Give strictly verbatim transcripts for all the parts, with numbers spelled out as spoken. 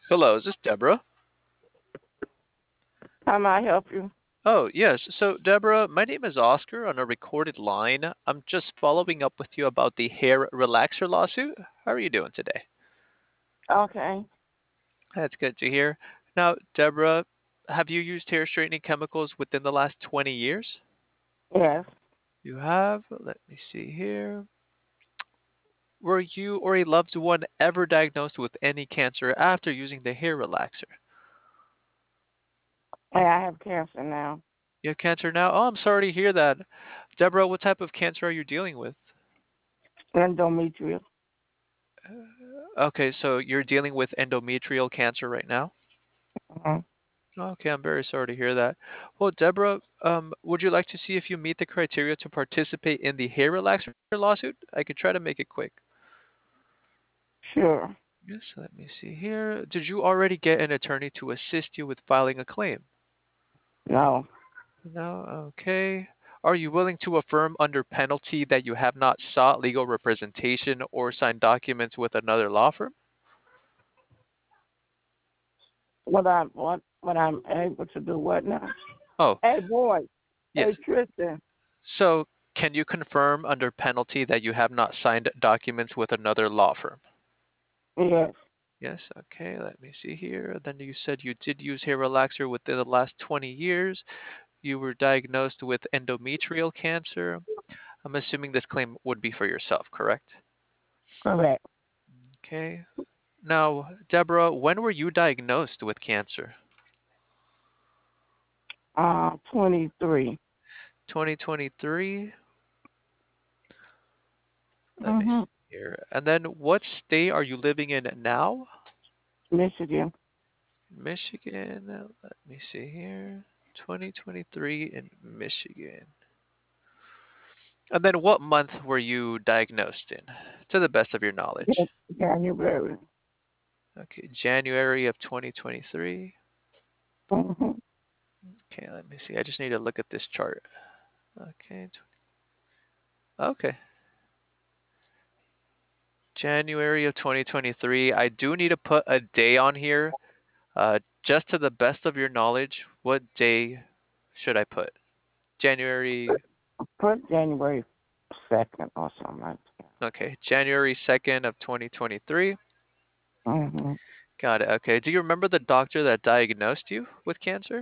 Hello, is this Deborah? How may I help you? Oh, yes. So, Deborah, my name is Oscar on a recorded line. I'm just following up with you about the hair relaxer lawsuit. How are you doing today? Okay. That's good to hear. Now, Deborah, have you used hair straightening chemicals within the last twenty years? Yes. You have? Let me see here. Were you or a loved one ever diagnosed with any cancer after using the hair relaxer? Hey, I have cancer now. You have cancer now? Oh, I'm sorry to hear that. Deborah, what type of cancer are you dealing with? Endometrial. Okay, so you're dealing with endometrial cancer right now? Uh-huh. Okay, I'm very sorry to hear that. Well, Deborah, um, would you like to see if you meet the criteria to participate in the hair relaxer lawsuit? I could try to make it quick. Sure. Yes, let me see here. Did you already get an attorney to assist you with filing a claim? No. No, okay. Are you willing to affirm under penalty that you have not sought legal representation or signed documents with another law firm? What I'm what what I'm able to do what now? Oh, Hey boy. Hey yes. Tristan. So, can you confirm under penalty that you have not signed documents with another law firm? Yes. Yes, okay, let me see here. Then you said you did use hair relaxer within the last twenty years. You were diagnosed with endometrial cancer. I'm assuming this claim would be for yourself, correct? Correct. Okay. Now, Deborah, when were you diagnosed with cancer? Uh twenty three. twenty twenty-three? Let me Mm-hmm. see here. And then what state are you living in now? Michigan. Michigan. uh, Let me see here. twenty twenty-three in Michigan. And then what month were you diagnosed in, to the best of your Yes, knowledge? January. Okay, January of twenty twenty-three. Mm-hmm. Okay, let me see. I just need to look at this chart. Okay. tw- Okay. January of twenty twenty-three. I do need to put a day on here. Uh, just to the best of your knowledge, what day should I put? January. Put January second or something like Okay, January second of twenty twenty-three. that. Mm-hmm. Got it. Okay. Do you remember the doctor that diagnosed you with cancer?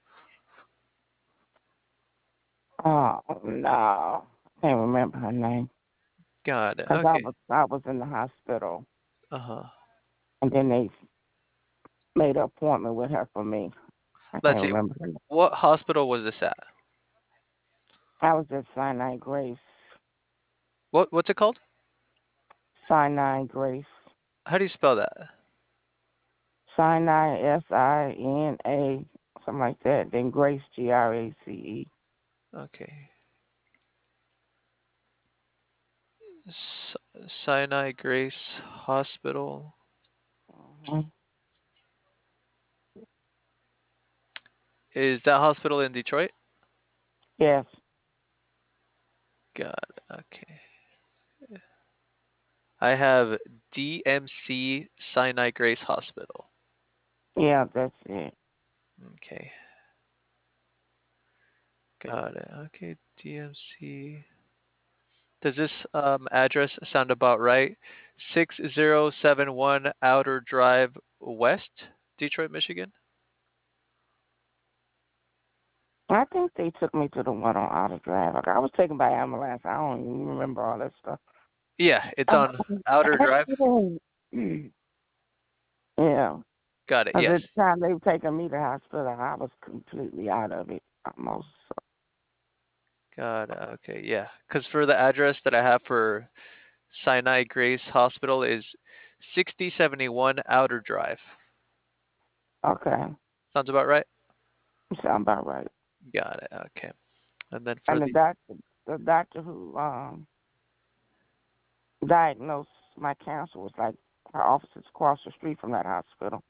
Oh no. I can't remember her name. Got it. Because I Okay. was I was in the hospital Uh-huh. and then they made an appointment with her for me. I Let's can't see. remember her name. What hospital was this at? I was at Sinai Grace. What what's it called? Sinai Grace. How do you spell that? Sinai S I N A something like that. Then Grace G R A C E. Okay. S- Sinai Grace Hospital. Mm-hmm. Is that hospital in Detroit? Yes. Got it. Okay. I have D M C Sinai Grace Hospital. Yeah, that's it. Okay. Got it. Okay. D M C. Does this um, address sound about right? six zero seven one Outer Drive West, Detroit, Michigan? I think they took me to the one on Outer Drive. Like, I was taken by ambulance. I don't even remember all that stuff. Yeah, it's Um, on Outer Drive. yeah. Got it. Because at Yes. the time they were taking me to the hospital, I was completely out of it almost. Got it. Okay. Yeah. Because for the address that I have for Sinai Grace Hospital is sixty seventy-one Outer Drive. Okay. Sounds about right? Sound about right. Got it. Okay. And then for And the the doctor, the doctor who um diagnosed my cancer was like her office is across the street from that hospital.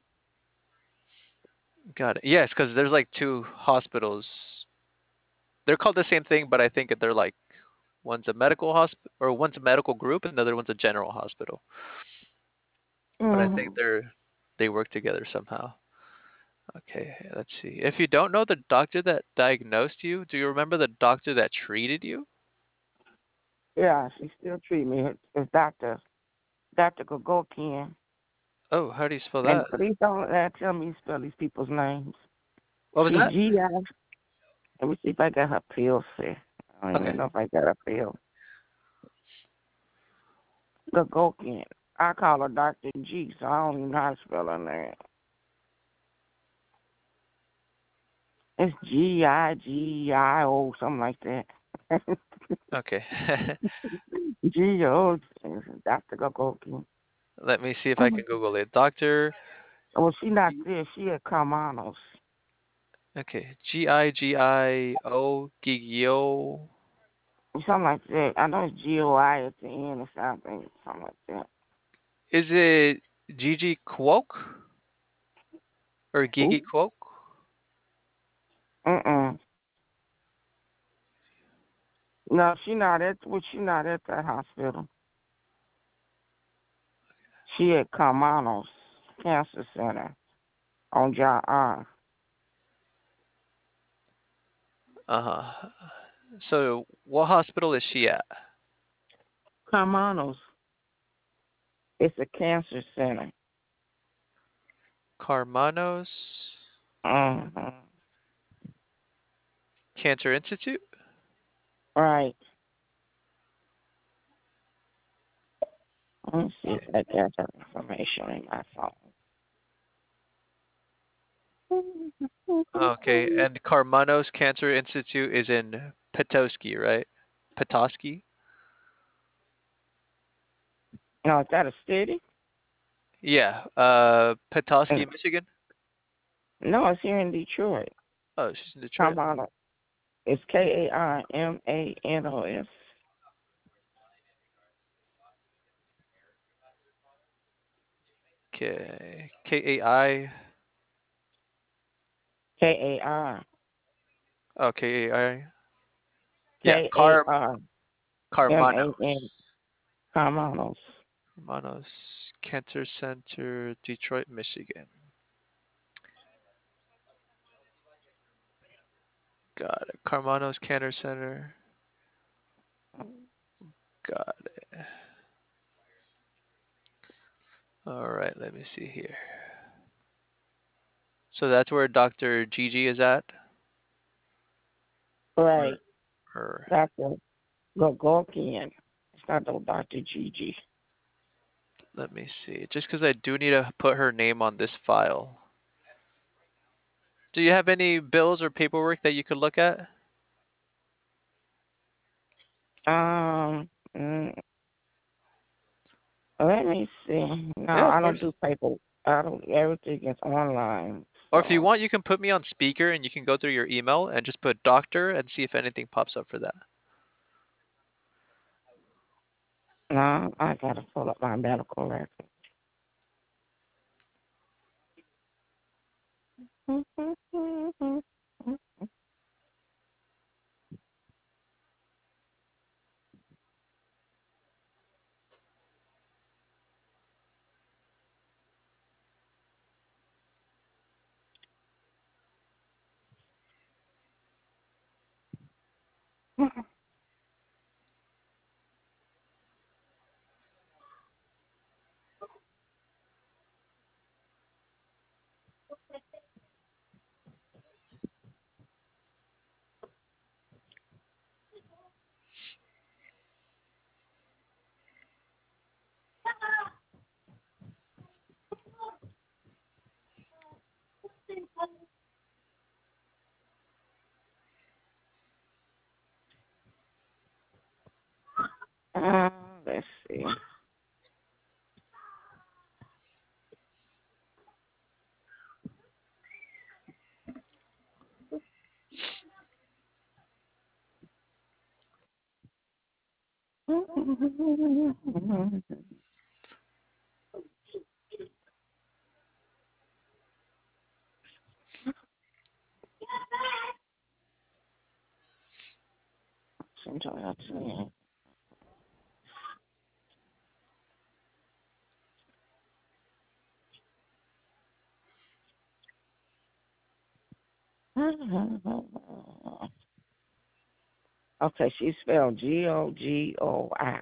got it. Yes, because there's like two hospitals. They're called the same thing, but I think they're like one's a medical hospital or one's a medical group and the other one's a general hospital. But I think Hmm. they're they work together somehow. Okay, let's see. If you don't know the doctor that diagnosed you, do you remember the doctor that treated you? Yeah, she still treat me. It's, it's Doctor Doctor Gogokian. Oh, how do you spell And that? please don't uh, tell me you spell these people's names. What was She that? G I. Let me see if I got her pills here. I don't Okay. even know if I got her pill. Gogokian. I call her Doctor G, so I don't even know how to spell her name. It's G I G I O, something like that. Okay. G O, Doctor Gogokian. Let me see if I can Google it. Doctor. Well, she not there. She at Carmanos. Okay. G I G I O Gigio. Something like that. I know it's G O I at the end or something. Something like that. Is it Gigi Quoke or Gigi Who? Quoke? Mm-mm. No, she not at, well, she not at that hospital. She at Carmanos Cancer Center on John R. Uh huh. So, what hospital is she at? Carmanos. It's a cancer center. Carmanos Uh-huh. Cancer Institute? Right. Let me see if I got that information in my Okay, phone. and Carmanos Cancer Institute is in Petoskey, right? Petoskey? No, is that a city? Yeah, uh, Uh, Petoskey, Michigan. No, it's here in Detroit. Oh, she's in Detroit. Carmanos. It's K A R M A N O S. Okay, K A I. K A R. Oh, K A I. Yeah, K A Car R M A Carmanos. N. Carmanos. Carmanos Cancer Center, Detroit, Michigan. Got it. Carmanos Cancer Center. Got it. All right, let me see here. So that's where Doctor Gigi is at? Or, Right. or Doctor Gogolkian. It's not no Doctor Gigi. let me see. Just because I do need to put her name on this file. Do you have any bills or paperwork that you could look at? Um, mm, let me see. No, Yeah, of I don't course. do paper. I don't. Everything is online. Or if you So want, you can put me on speaker and you can go through your email and just put doctor and see if anything pops up for that. no, I gotta pull up my medical record. Uh, let's see. Sometimes I see. Okay, she spelled G O G O I.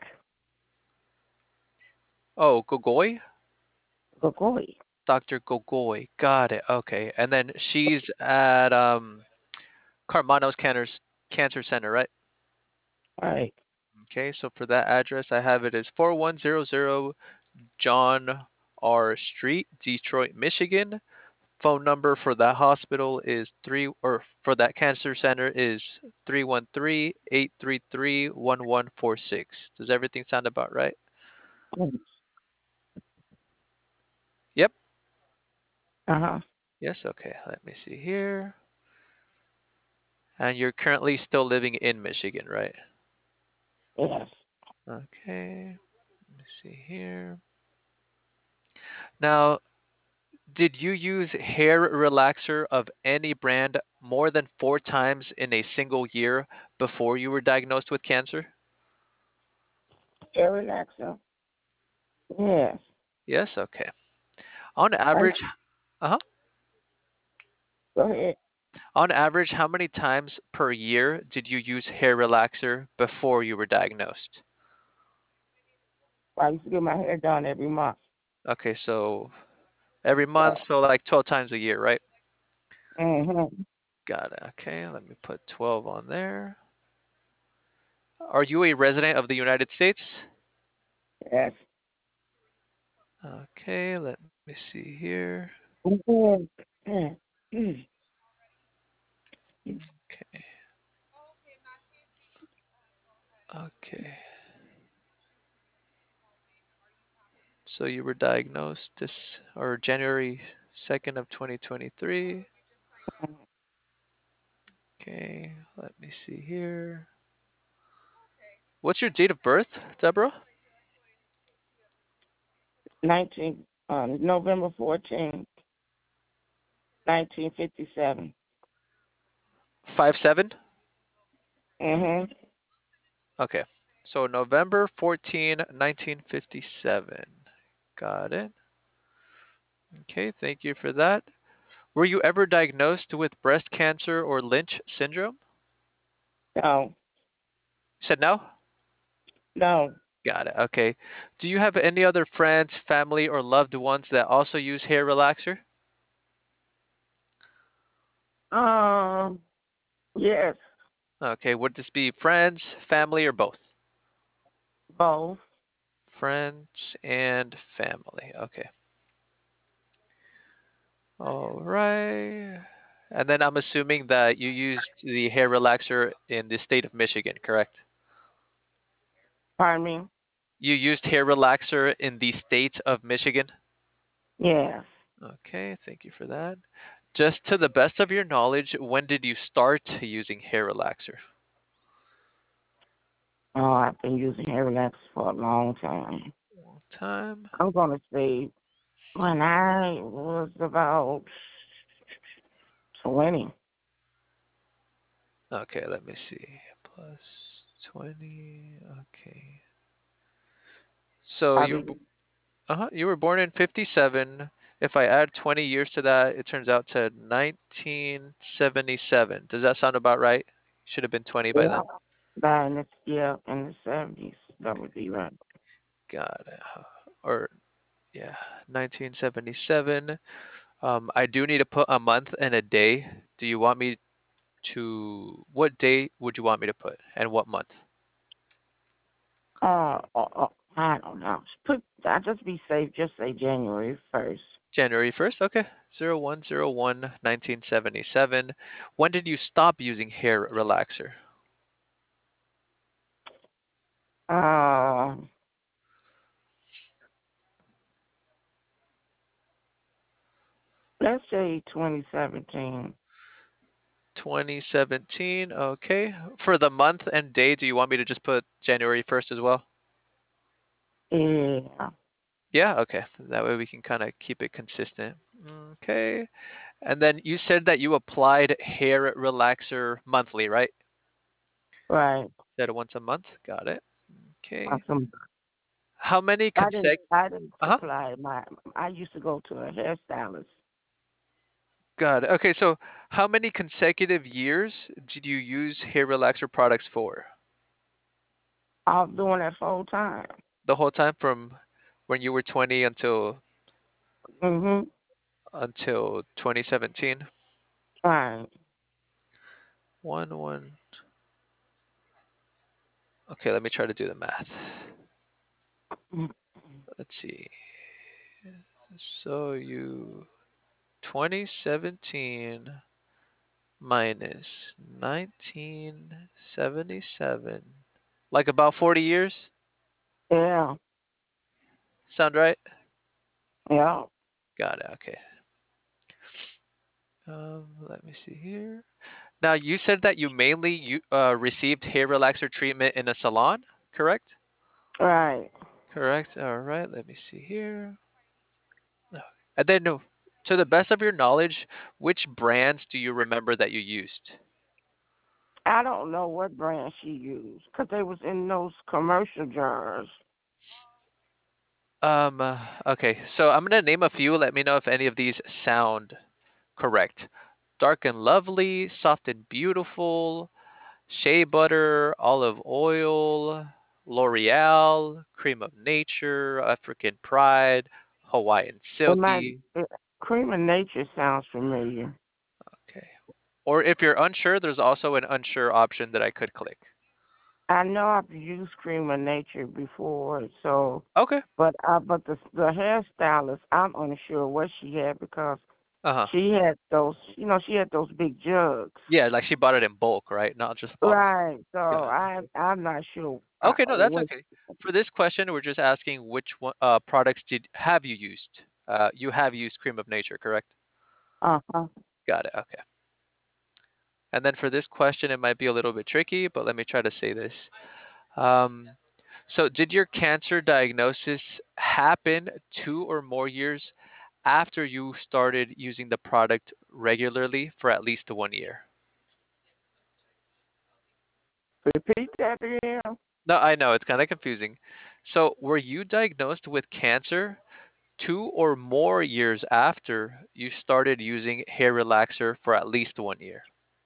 Oh, Gogoi? Gogoi. Doctor Gogoi. Got it. Okay. And then she's at um Carmano's Cancer Cancer Center, right? Right. Okay, so for that address, I have it as four one zero zero John R. Street, Detroit, Michigan. Phone number for that hospital is three, or for that cancer center is three one three, eight three three, one one four six. Does everything sound about right? Yep. Uh huh. Yes, okay. Let me see here. And you're currently still living in Michigan, right? Yes. Okay. Let me see here. Now, did you use hair relaxer of any brand more than four times in a single year before you were diagnosed with cancer? Hair relaxer. Yes. Yes, okay. On I, average, uh-huh. go ahead. On average, how many times per year did you use hair relaxer before you were diagnosed? I used to get my hair done every month. Okay, so every month, So. so like twelve times a year, right? Mhm. Got it. Okay, let me put twelve on there. Are you a resident of the United States? Yes. Okay, let me see here. Mhm. Mhm. Mhm. Okay, okay. So you were diagnosed this or January second of twenty twenty-three. Okay, let me see here. What's your date of birth, Deborah? Nineteen. Um, November fourteenth, nineteen fifty-seven. Five seven. Mhm. Okay. So November fourteenth, nineteen fifty-seven. Got it. Okay, thank you for that. Were you ever diagnosed with breast cancer or Lynch syndrome? No. You said no? No. Got it. Okay. Do you have any other friends, family, or loved ones that also use hair relaxer? Um. Yes. Okay, would this be friends, family, or both? Both. Friends and family. Okay. All right. And then I'm assuming that you used the hair relaxer in the state of Michigan, correct? Pardon me. You used hair relaxer in the state of Michigan? Yes. Okay, thank you for that. Just to the best of your knowledge, when did you start using hair relaxer? Oh, I've been using hair relaxer for a long time. Long time. I'm gonna say when I was about twenty. Okay, let me see. Plus twenty. Okay. So I you be uh-huh, you were born in fifty-seven. If I add twenty years to that, it turns out to nineteen seventy-seven. Does that sound about right? Should have been twenty by yeah, then. by in the yeah in the seventies. That would be right. Got it. Or yeah, nineteen seventy-seven. Um, I do need to put a month and a day. Do you want me to, what day would you want me to put and what month? Uh, uh, uh I don't know. Put I just be safe. Just say January first. January first? Okay. zero one zero one nineteen seventy-seven. When did you stop using hair relaxer? Uh, let's say twenty seventeen. twenty seventeen. Okay. For the month and day, do you want me to just put January first as well? Yeah. Yeah, okay. That way we can kind of keep it consistent. Okay. And then you said that you applied hair relaxer monthly, right? Right. Said once a month. Got it. Okay. Awesome. How many I didn't. consec I didn't uh-huh. supply my. I used to go to a hairstylist. Got it. Okay, so how many consecutive years did you use hair relaxer products for? I was doing that full time. The whole time from when you were twenty until Mhm. until twenty seventeen? Right. One, one. Okay, let me try to do the math. Mhm. Let's see. So you twenty seventeen minus nineteen seventy-seven. Like about forty years? Yeah. Sound right? Yeah. Got it. Okay. Um, let me see here. Now, you said that you mainly you uh, received hair relaxer treatment in a salon, correct? Right. Correct. All right. Let me see here. No. And then, no, to the best of your knowledge, which brands do you remember that you used? I don't know what brand she used because they was in those commercial jars. Um. uh, Okay. So I'm gonna name a few. Let me know if any of these sound correct. Dark and Lovely, Soft and Beautiful, Shea Butter, Olive Oil, L'Oreal, Cream of Nature, African Pride, Hawaiian It might. Silky. It, Cream of Nature sounds familiar. Okay. Or if you're unsure, there's also an unsure option that I could click. I know I've used Cream of Nature before, so Okay. but uh, but the the hairstylist, I'm unsure what she had because Uh-huh. she had those, you know, she had those big jugs. Yeah, like she bought it in bulk, right? Not just bottle. Right. So Got it. I I'm not sure uh, Okay, no, that's what. okay. For this question, we're just asking which one, uh, products did have you used? Uh, you have used Cream of Nature, correct? Uh huh. Got it. Okay. And then for this question, it might be a little bit tricky, but let me try to say this. Um, so, did your cancer diagnosis happen two or more years after you started using the product regularly for at least one year? Repeat that again. No, I know it's kind of confusing. So, were you diagnosed with cancer two or more years after you started using hair relaxer for at least one year?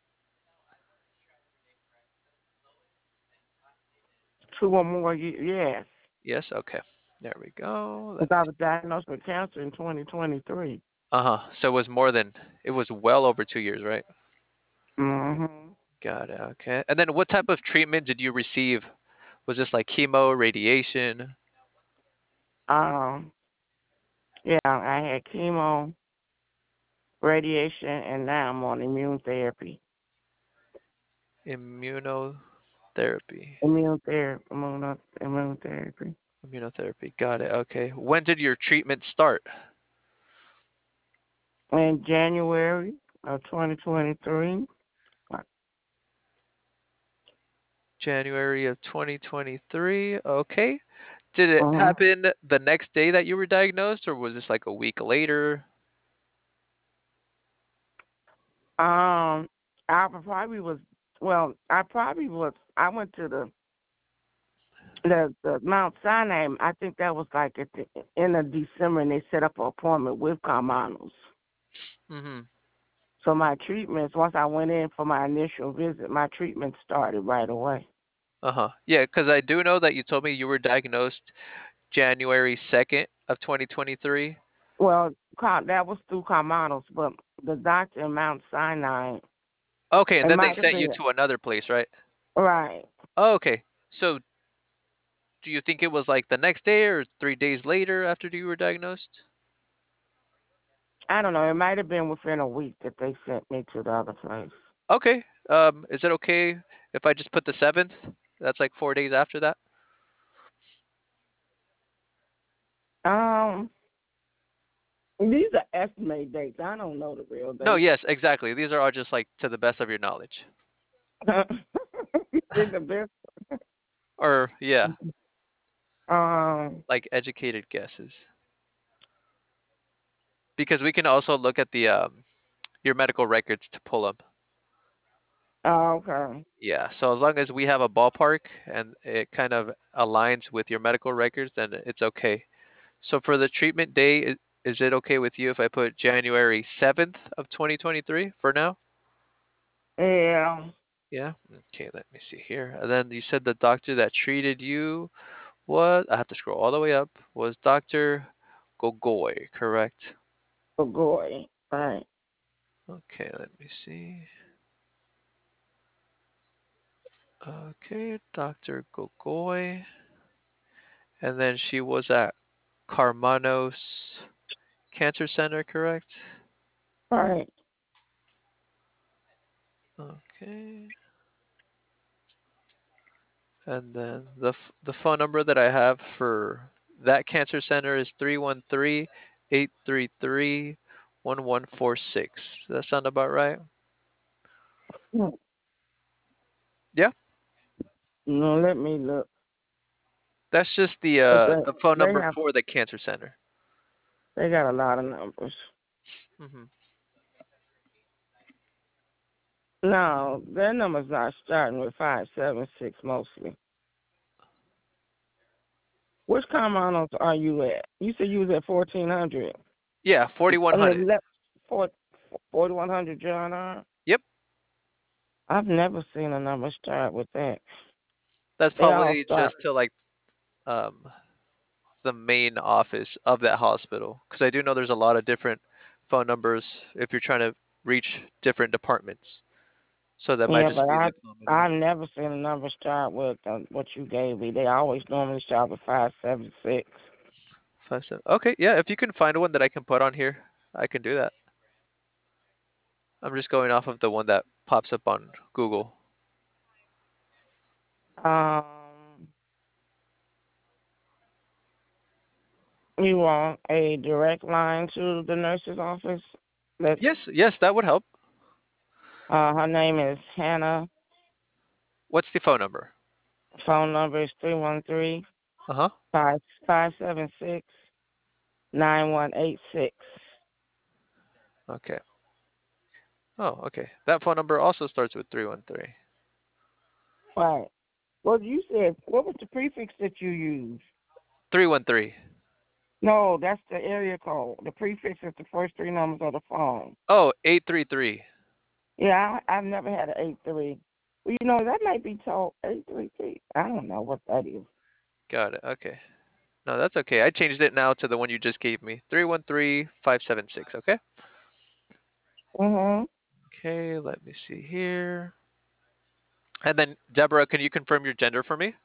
Two or more years. Yes. Yes? Okay. There we go. Let Because me. I was diagnosed with cancer in twenty twenty-three. Uh-huh. So it was more than it was well over two years, right? Mm-hmm. Got it. Okay. And then what type of treatment did you receive? Was this like chemo, radiation, Um. Yeah, I had chemo, radiation, and now I'm on immune therapy. immunotherapy? Immune therapy. Immune, immune therapy. Immunotherapy. Got it. Okay. When did your treatment start? In January of twenty twenty-three. January of twenty twenty-three. Okay. Did it Uh-huh. happen the next day that you were diagnosed, or was this like a week later? Um, I probably was. Well, I probably was. I went to the the, the Mount Sinai. I think that was like at the end of December, and they set up an appointment with Carmanos. Mm-hmm. So my treatments, once I went in for my initial visit, my treatment started right away. Uh-huh. Yeah, because I do know that you told me you were diagnosed January second of twenty twenty-three. Well, Car- that was through Carmanos, but the doctor in Mount Sinai, Okay, and it then they might have sent you been to another place, right? right. Oh, okay. So do you think it was like the next day or three days later after you were diagnosed? I don't know. It might have been within a week that they sent me to the other place. Okay. Um, is it okay if I just put the seventh? That's like four days after that? Um, these are estimate dates. I don't know the real No, dates. yes, exactly. These are all just like to the best of your knowledge. Did the best. Or, yeah, Um. like educated guesses. Because we can also look at the um your medical records to pull them. Oh, okay. Yeah, so as long as we have a ballpark and it kind of aligns with your medical records, then it's okay. So for the treatment day, Is it okay with you if I put January seventh of twenty twenty-three for now? Yeah. Yeah. Okay, let me see here. And then you said the doctor that treated you was, I have to scroll all the way up, was doctor Gogoy, correct? Gogoy. Right. Okay, let me see. Okay, doctor Gogoy. And then she was at Carmanos Cancer Center, correct? Right. Okay. And then the f- the phone number that I have for that cancer center is three one three, eight three three, one one four six. Does that sound about right? Hmm. Yeah. No, let me look. That's just the But uh they, the phone they number have for the cancer center. they got a lot of numbers. Hmm. No, their numbers not starting with five seven six mostly. Which Carmanos are you at? You said you was at fourteen hundred. Yeah, I forty-one hundred. mean, le- four, forty-one hundred John R. Yep. I've never seen a number start with that. That's They all probably start. just to like um the main office of that hospital because I do know there's a lot of different phone numbers if you're trying to reach different departments. So that might Yeah, just but be I the common one. I've never seen a number start with uh, what you gave me. They always normally start with five seven six. Five seven. Okay, yeah. If you can find one that I can put on here, I can do that. I'm just going off of the one that pops up on Google. Um, you want a direct line to the nurse's office? That Yes, yes, that would help. uh, her name is Hannah. What's the phone number? Phone number is three one three Uh huh. five five seven six nine one eight six. Okay. Oh, okay. That phone number also starts with three one three. Right. Well, you said what was the prefix that you used? three one three. No, that's the area code. The prefix is the first three numbers of the phone. Oh, eight three three. Yeah, I, I've never had an eight three. Well, you know that might be told eight three three. I don't know what that is. Got it. Okay. No, that's okay. I changed it now to the one you just gave me. three one three five seven six, okay? Mhm. Okay, let me see here. And then Deborah, can you confirm your gender for me?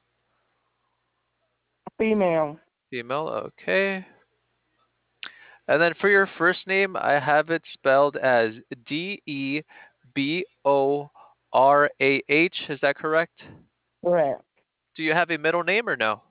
Female. Female, okay. And then for your first name, I have it spelled as D E B O R A H. Is that correct? Correct. Do you have a middle name or no?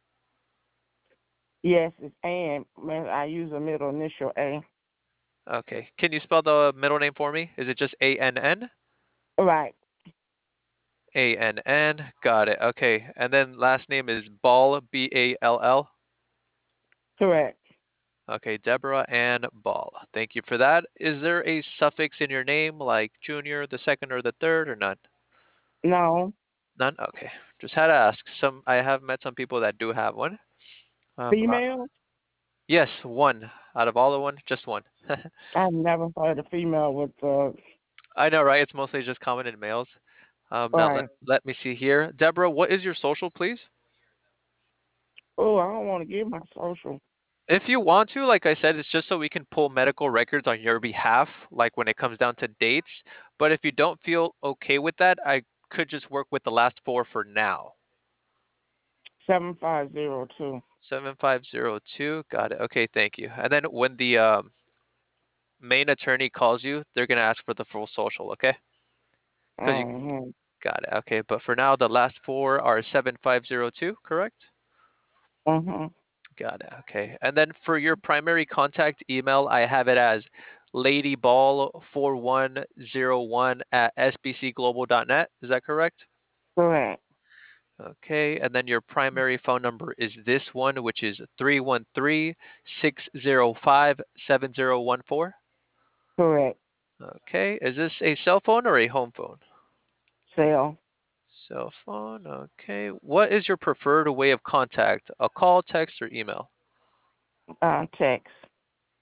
Yes, it's Ann. Man, I use a middle initial A. Okay. Can you spell the middle name for me? Is it just A N N? Right. A N N. Got it. Okay. And then last name is Ball, B A L L. Correct. Okay, Deborah Ann Ball. Thank you for that. Is there a suffix in your name like junior, the second, or the third, or none? No. None? Okay. Just had to ask. Some I have met some people that do have one. Um, uh, Female? yes, one out of all the one, just one. I've never heard a female with uh I know, right? It's mostly just common in males. Um, now let right. let me see here. Deborah, what is your social, please? Oh, I don't want to give my social. If you want to, like I said, it's just so we can pull medical records on your behalf, like when it comes down to dates. But if you don't feel okay with that, I could just work with the last four for now. Seven five zero two. seven five zero two. Got it. Okay, thank you. And then when the um, main attorney calls you, they're going to ask for the full social, okay? Because you Mm-hmm. got it. Okay, but for now, the last four are seven five zero two, correct? Mm-hmm. Got it. Okay. And then for your primary contact email, I have it as ladyball four one zero one at s b c global dot net. Is that correct? Correct. Okay. And then your primary phone number is this one, which is three one three, six zero five, seven zero one four. Correct. Okay. Is this a cell phone or a home phone? Cell. Cell phone. Okay. What is your preferred way of contact? A call, text, or email? Uh text.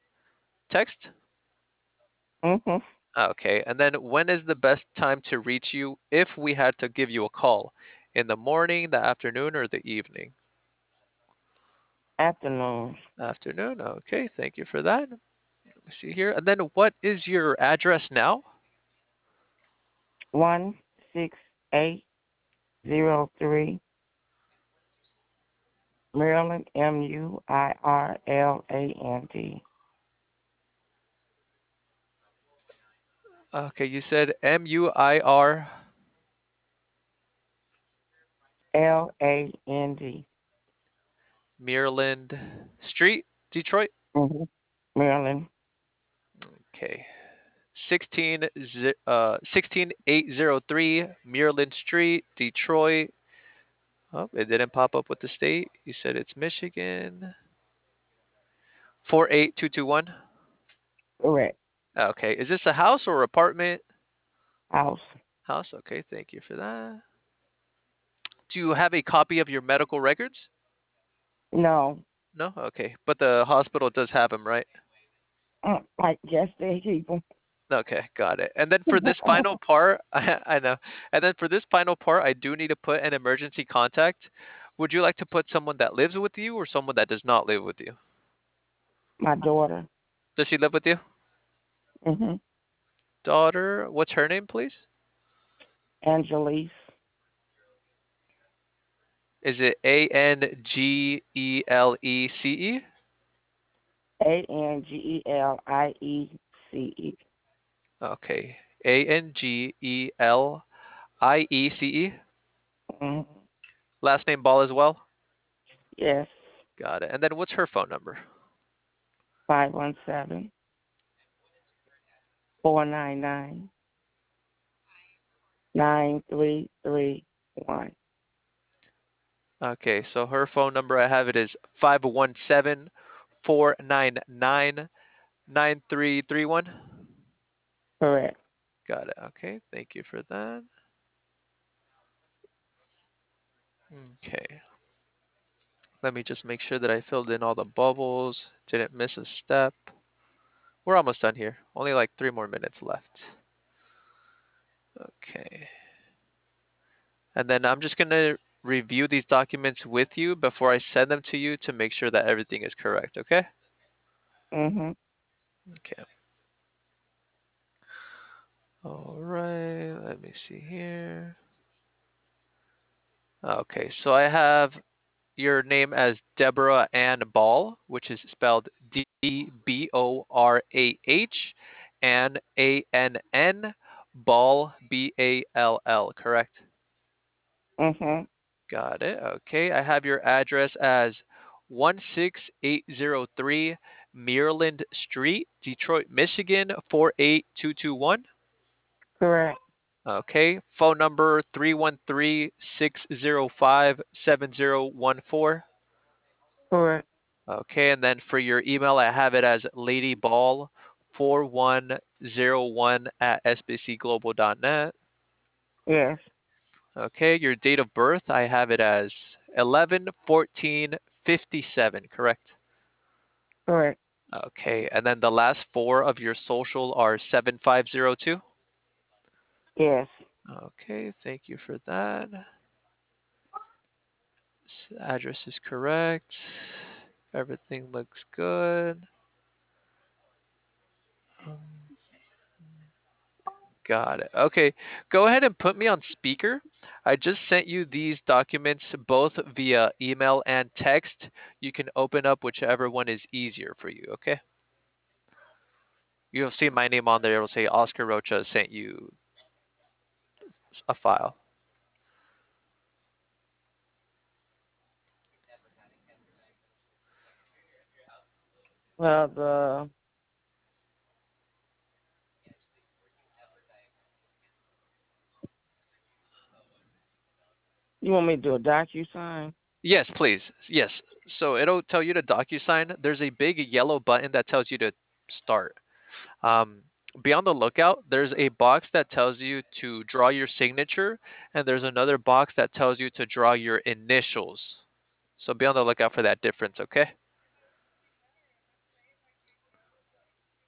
Text? Mhm. Okay. And then when is the best time to reach you if we had to give you a call? In the morning, the afternoon, or the evening? Afternoon. Afternoon. Okay. Thank you for that. Let me see here. And then what is your address now? One six eight zero three Maryland, M U I R L A N D. Okay. You said M U I R. L A N D. Maryland Street, Detroit. Mhm. Maryland. Okay. sixteen, zi- uh, sixteen eight zero three Maryland Street, Detroit. Oh, it didn't pop up with the state. You said it's Michigan. four eight two two one. Correct. Okay. Is this a house or apartment? House. House. Okay. Thank you for that. Do you have a copy of your medical records? No. No? Okay. But the hospital does have them, right? Uh, I guess they keep them. Okay, got it. And then for this final part, I, I know. And then for this final part, I do need to put an emergency contact. Would you like to put someone that lives with you or someone that does not live with you? My daughter. Does she live with you? Mhm. Daughter, what's her name, please? Angelise. Is it A N G E L E C E? A N G E L I E C E. Okay. A N G E L I E C E. Mhm. Last name Ball as well? Yes. Got it. And then what's her phone number? Five one seven four nine nine nine three three one. Okay, so her phone number, I have it is five one seven four nine nine nine three three one. Correct. Got it. Okay, thank you for that. Okay, let me just make sure that I filled in all the bubbles, didn't miss a step. We're almost done here. Only like three more minutes left. Okay. And then I'm just going to review these documents with you before I send them to you to make sure that everything is correct, okay? Mhm. Okay. All right, let me see here. Okay, so I have your name as Deborah Ann Ball, which is spelled D B O R A H and A N N, Ball, B A L L, correct? Mhm. Got it. Okay, I have your address as one six eight zero three Maryland Street, Detroit, Michigan four eight two two one. Correct. Okay, phone number three one three six zero five seven zero one four. Correct. Okay, and then for your email, I have it as ladyball four one zero one at s b c global dot net. Yes. Okay, your date of birth, I have it as eleven fourteen fifty-seven, correct? Correct. Okay, and then the last four of your social are seven five zero two. Yes. Okay, thank you for that. This address is correct. Everything looks good. Um, Got it. Okay, go ahead and put me on speaker. I just sent you these documents both via email and text. You can open up whichever one is easier for you, okay? You'll see my name on there. It'll say Oscar Rocha sent you a file. Well, the you want me to do a docu sign? Yes, please. Yes. So it'll tell you to DocuSign. There's a big yellow button that tells you to start. Um, be on the lookout. There's a box that tells you to draw your signature, and there's another box that tells you to draw your initials. So be on the lookout for that difference, okay?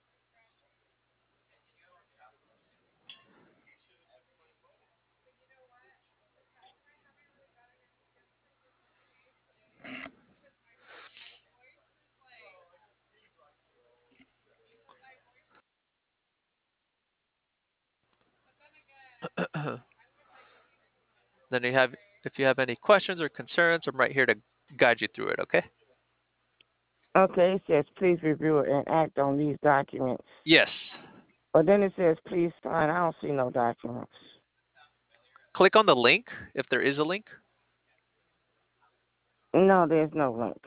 Then you have, if you have any questions or concerns, I'm right here to guide you through it. Okay? Okay, it says please review and act on these documents. Yes. But then it says please sign. I don't see no documents. Click on the link if there is a link. No, there's no link.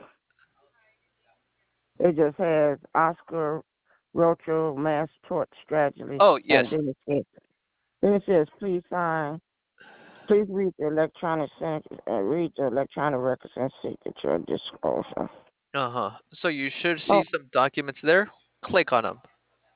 It just has Oscar Rocho Mass Tort Strategy, Oh and yes. then it says, then it says please sign. Please read the electronic signature, uh, read the electronic records and signature disclosure. Uh huh. So you should see Oh, some documents there. Click on them.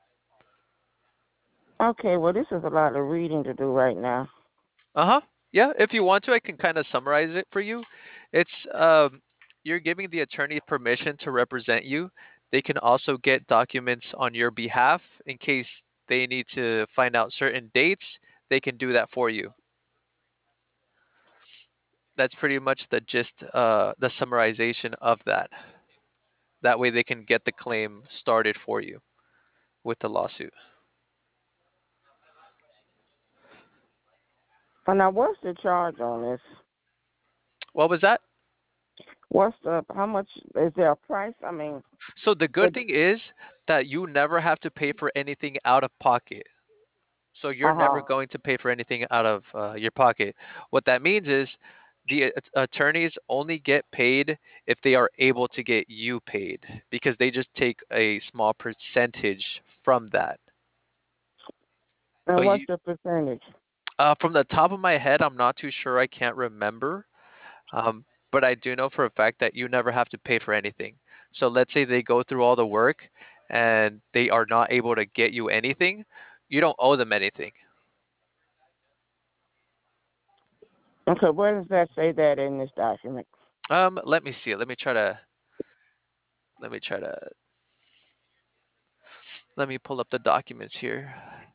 okay. Well, this is a lot of reading to do right now. Uh huh. Yeah. If you want to, I can kind of summarize it for you. It's um, you're giving the attorney permission to represent you. They can also get documents on your behalf in case they need to find out certain dates. They can do that for you. That's pretty much the gist, uh, the summarization of that. That way, they can get the claim started for you with the lawsuit. And now, what's the charge on this? What was that? What's the how much is there a price? I mean, So the good it, thing is that you never have to pay for anything out of pocket. So you're uh never huh. going to pay for anything out of uh, your pocket. What that means is the at- attorneys only get paid if they are able to get you paid because they just take a small percentage from that. And But what's you, the percentage? uh, from the top of my head, I'm not too sure. I can't remember. Um, but I do know for a fact that you never have to pay for anything. So let's say they go through all the work and they are not able to get you anything, you don't owe them anything. Okay, where does that say that in this document? Um, let me see. Let me try to let me try to let me pull up the documents here.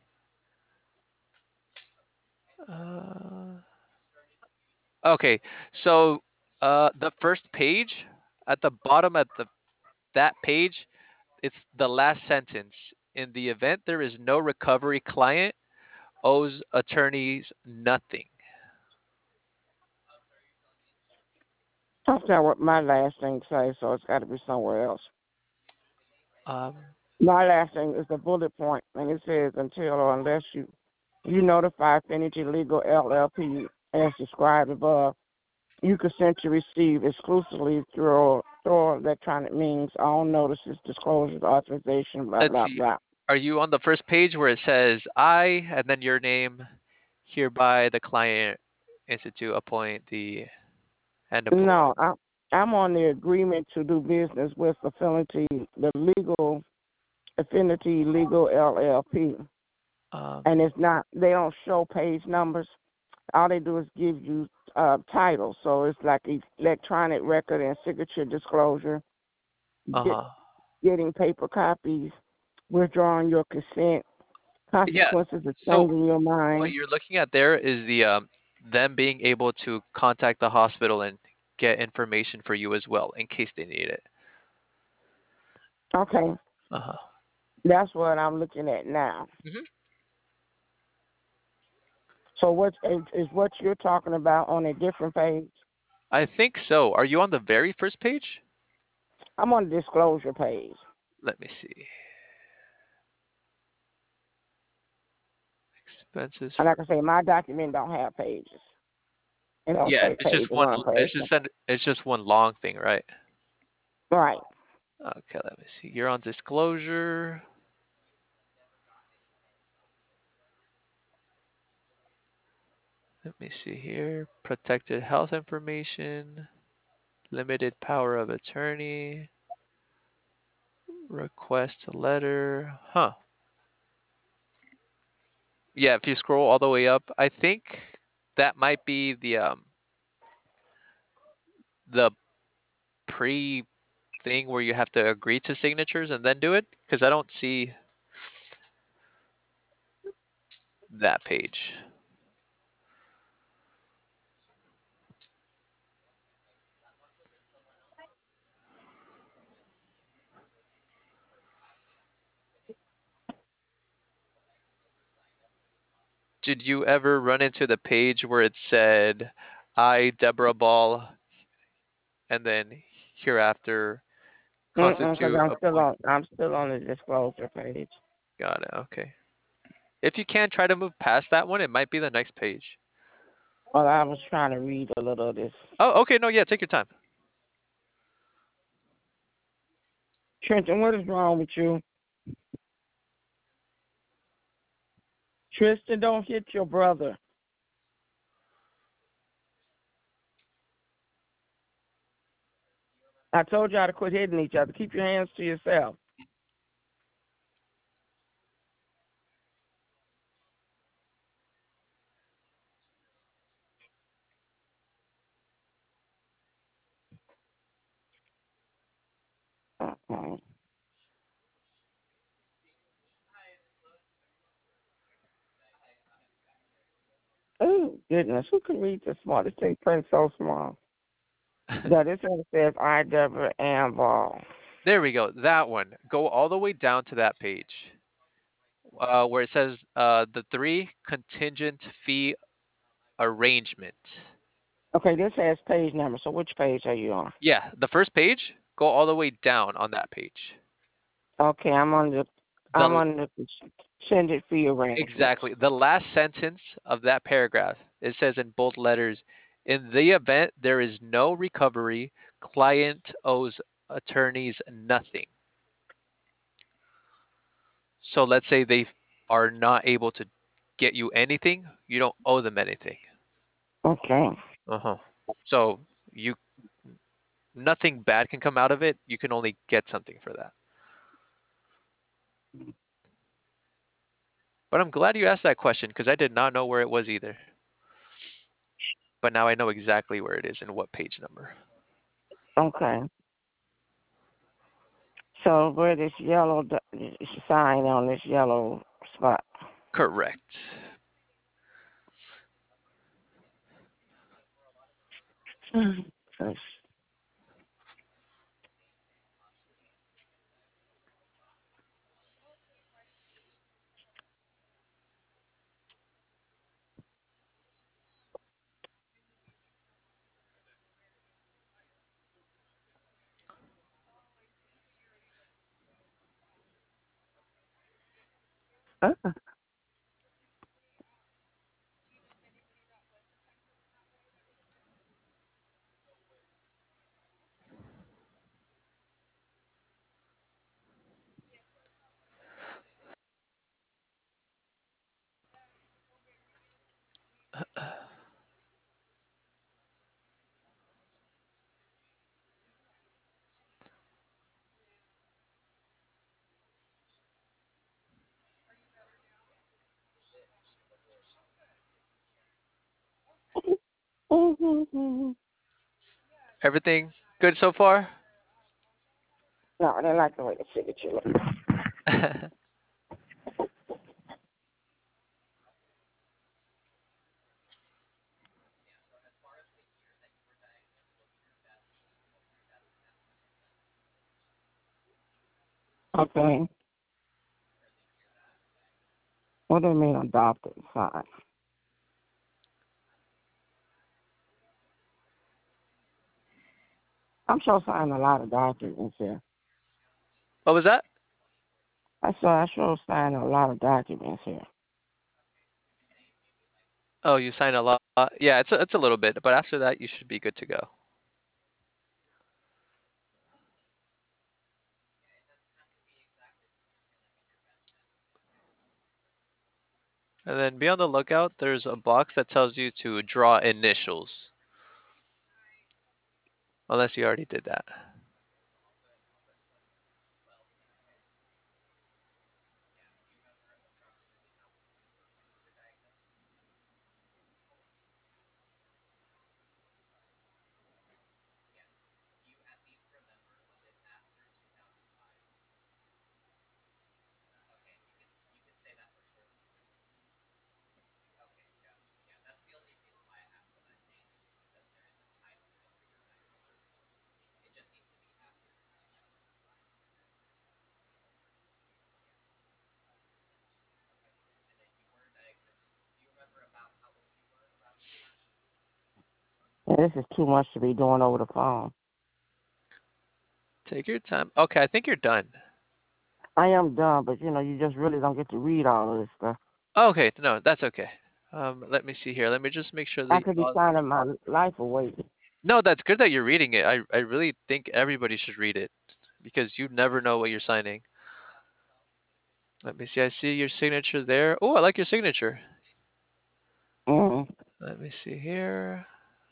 Uh, okay, so uh, the first page at the bottom at the that page, it's the last sentence. In the event there is no recovery, client owes attorneys nothing. That's not what my last thing says, so it's got to be somewhere else. Um, My last thing is the bullet point, and it says until or unless you you notify Affinity Legal L L P as described above, you consent to receive exclusively through through electronic means all notices, disclosures, authorization, blah let's blah see. blah. Are you on the first page where it says I and then your name? Hereby, the client institute appoint the and employ. No, I, I'm on the agreement to do business with Affinity, the legal Affinity Legal L L P, Um, and it's not. They don't show page numbers. All they do is give you uh, titles. So it's like electronic record and signature disclosure, uh get, huh. getting paper copies, withdrawing your consent, Yeah. consequences of So changing your what mind. you're looking at there is the um, them being able to contact the hospital and get information for you as well in case they need it. Okay, Uh huh. that's what I'm looking at now. Hmm. So what is, is what you're talking about on a different page? I think so. Are you on the very first page? I'm on the disclosure page. Let me see. Expenses And for. like I say, my document don't have pages. It don't Yeah, say it's page just one. one, page It's two. just an, it's just one long thing, right? Right. Okay, let me see. You're on disclosure. Let me see here. Protected health information. Limited power of attorney. Request a letter. Huh. Yeah, if you scroll all the way up, I think that might be the um the pre thing where you have to agree to signatures and then do it because I don't see that page. Did you ever run into the page where it said, I, Deborah Ball, and then hereafter Mm-mm, because constitute I'm a still point? on. I'm still on the disclosure page. Got it. Okay. If you can try to move past that one, it might be the next page. Well, I was trying to read a little of this. Oh, okay. No, yeah, take your time. Trenton, what is wrong with you? Tristan, don't hit your brother. I told y'all to quit hitting each other. Keep your hands to yourself. Okay. Oh, goodness. Who can read this small? This thing prints so small. Yeah, this one says I, Deborah Ann Ball. There we go. That one. Go all the way down to that page uh, where it says uh, the three contingent fee arrangement. Okay, this has page number. So which page are you on? Yeah, the first page, go all the way down on that page. Okay, I'm on the I'm The on the extended fee arrangement. exactly the last sentence of that paragraph. It says in bold letters, in the event there is no recovery, client owes attorneys nothing. So let's say they are not able to get you anything, you don't owe them anything. Okay. Uh-huh. So you nothing bad can come out of it. You can only get something for that. But I'm glad you asked that question because I did not know where it was either. But now I know exactly where it is and what page number. Okay. So where this yellow d- sign on this yellow spot? Correct. Yes. Uh, no, Everything good so far? I didn't like the way the signature looked. Okay. What do you mean adopted? Fine. I'm sure signing a lot of documents here. What was that? I saw I sure signing a lot of documents here. Oh, you signed a lot. Yeah, it's a, it's a little bit, but after that you should be good to go. And then be on the lookout. There's a box that tells you to draw initials. Unless you already did that. And this is too much to be doing over the phone. Take your time. Okay, I think you're done. I am done, but you know, you just really don't get to read all of this stuff. Okay, no, that's okay. Um, let me see here. Let me just make sure I the could be pause. signing my life away. No, that's good that you're reading it. I I really think everybody should read it because you never know what you're signing. Let me see. I see your signature there. Oh, I like your signature. Mm-hmm. Let me see here.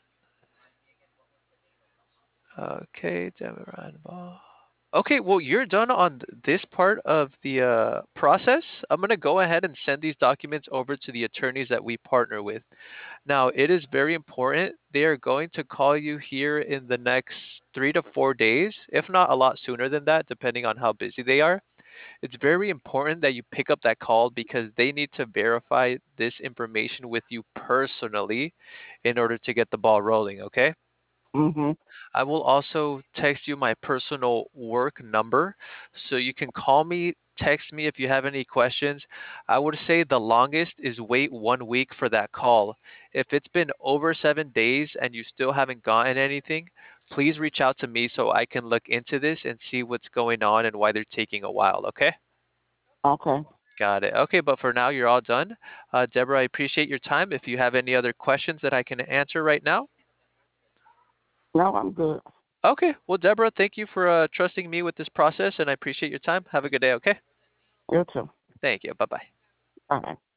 Okay, Deborah Ball. Okay, well, you're done on th- this part of the uh, process. I'm going to go ahead and send these documents over to the attorneys that we partner with. Now, it is very important. They are going to call you here in the next three to four days, if not a lot sooner than that, depending on how busy they are. It's very important that you pick up that call because they need to verify this information with you personally in order to get the ball rolling, okay? Mm-hmm. I will also text you my personal work number so you can call me, text me if you have any questions. I would say the longest is wait one week for that call. If it's been over seven days and you still haven't gotten anything, please reach out to me so I can look into this and see what's going on and why they're taking a while, okay? Okay. Got it. Okay, but for now, you're all done. Uh, Deborah, I appreciate your time. If you have any other questions that I can answer right now. No, I'm good. Okay, well, Deborah, thank you for uh, trusting me with this process, and I appreciate your time. Have a good day, okay? You too. Thank you. Bye bye. All right.